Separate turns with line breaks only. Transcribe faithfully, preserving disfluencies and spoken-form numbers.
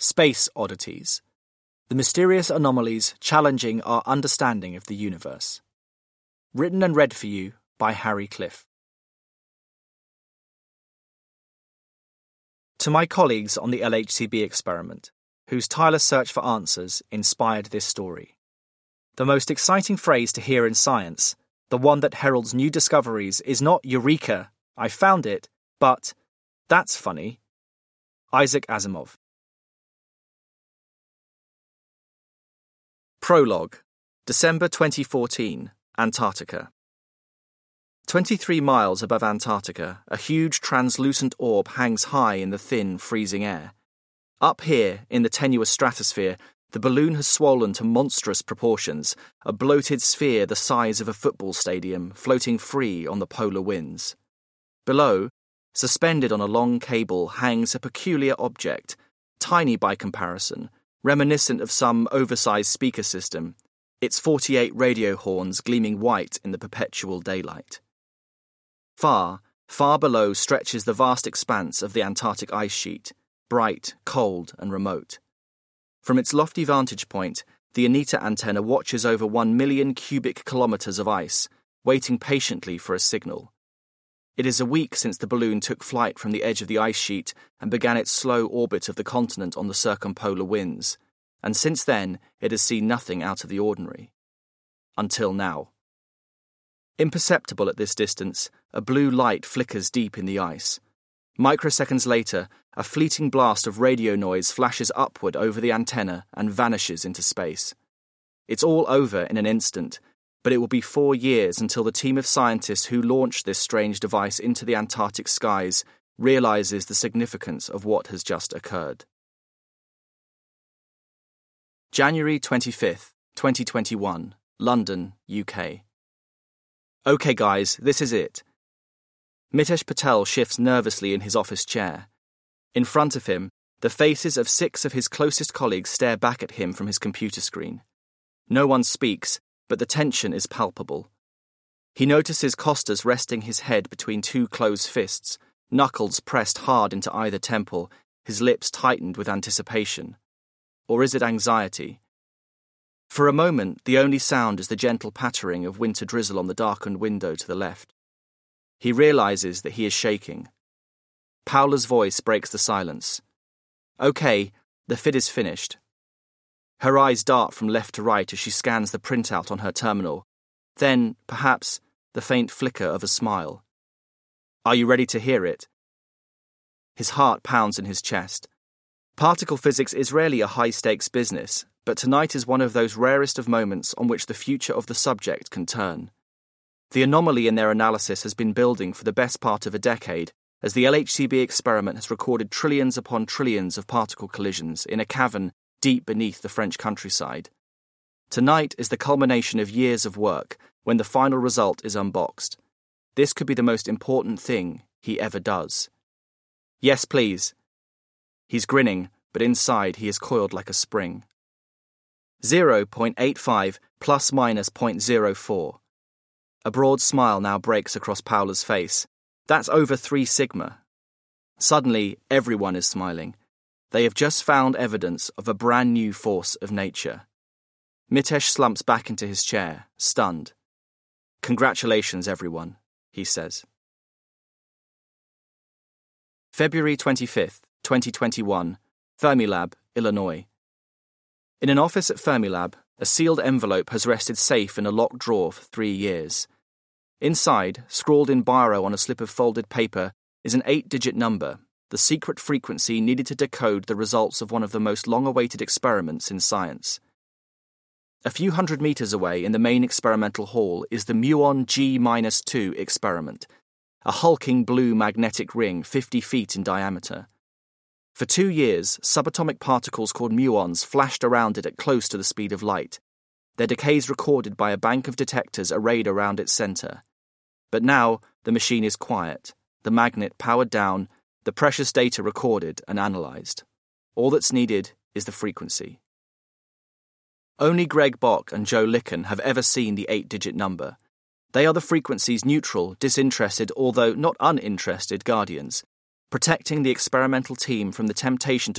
Space Oddities. The mysterious anomalies challenging our understanding of the universe. Written and read for you by Harry Cliff. To my colleagues on the L H C B experiment, whose tireless search for answers inspired this story. The most exciting phrase to hear in science, the one that heralds new discoveries, is not "Eureka, I found it," but "That's funny." Isaac Asimov. Prologue, December twenty fourteen, Antarctica. twenty-three miles above Antarctica, a huge translucent orb hangs high in the thin, freezing air. Up here, in the tenuous stratosphere, the balloon has swollen to monstrous proportions, a bloated sphere the size of a football stadium, floating free on the polar winds. Below, suspended on a long cable, hangs a peculiar object, tiny by comparison, reminiscent of some oversized speaker system, its forty-eight radio horns gleaming white in the perpetual daylight. Far, far below stretches the vast expanse of the Antarctic ice sheet, bright, cold, and remote. From its lofty vantage point, the Anita antenna watches over one million cubic kilometers of ice, waiting patiently for a signal. It is a week since the balloon took flight from the edge of the ice sheet and began its slow orbit of the continent on the circumpolar winds, and since then it has seen nothing out of the ordinary. Until now. Imperceptible at this distance, a blue light flickers deep in the ice. Microseconds later, a fleeting blast of radio noise flashes upward over the antenna and vanishes into space. It's all over in an instant, but it will be four years until the team of scientists who launched this strange device into the Antarctic skies realizes the significance of what has just occurred. January twenty-fifth, twenty twenty-one, London, U K. Okay guys, this is it. Mitesh Patel shifts nervously in his office chair. In front of him, the faces of six of his closest colleagues stare back at him from his computer screen. No one speaks, but the tension is palpable. He notices Costas resting his head between two closed fists, knuckles pressed hard into either temple, his lips tightened with anticipation. Or is it anxiety? For a moment, the only sound is the gentle pattering of winter drizzle on the darkened window to the left. He realizes that he is shaking. Paula's voice breaks the silence. Okay, the fit is finished. Her eyes dart from left to right as she scans the printout on her terminal. Then, perhaps, the faint flicker of a smile. Are you ready to hear it? His heart pounds in his chest. Particle physics is rarely a high-stakes business, but tonight is one of those rarest of moments on which the future of the subject can turn. The anomaly in their analysis has been building for the best part of a decade, as the L H C B experiment has recorded trillions upon trillions of particle collisions in a cavern deep beneath the French countryside. Tonight is the culmination of years of work, when the final result is unboxed. This could be the most important thing he ever does. Yes, please. He's grinning, but inside he is coiled like a spring. zero point eight five plus minus zero point zero four. A broad smile now breaks across Paula's face. That's over three sigma. Suddenly, everyone is smiling. They have just found evidence of a brand new force of nature. Mitesh slumps back into his chair, stunned. Congratulations, everyone, he says. February twenty-fifth, twenty twenty-one, Fermilab, Illinois. In an office at Fermilab, a sealed envelope has rested safe in a locked drawer for three years. Inside, scrawled in biro on a slip of folded paper, is an eight-digit number, the secret frequency needed to decode the results of one of the most long-awaited experiments in science. A few hundred meters away in the main experimental hall is the muon G two experiment, a hulking blue magnetic ring fifty feet in diameter. For two years, subatomic particles called muons flashed around it at close to the speed of light, their decays recorded by a bank of detectors arrayed around its center. But now, the machine is quiet, the magnet powered down, the precious data recorded and analyzed. All that's needed is the frequency. Only Greg Bock and Joe Licken have ever seen the eight-digit number. They are the frequency's neutral, disinterested, although not uninterested guardians, protecting the experimental team from the temptation to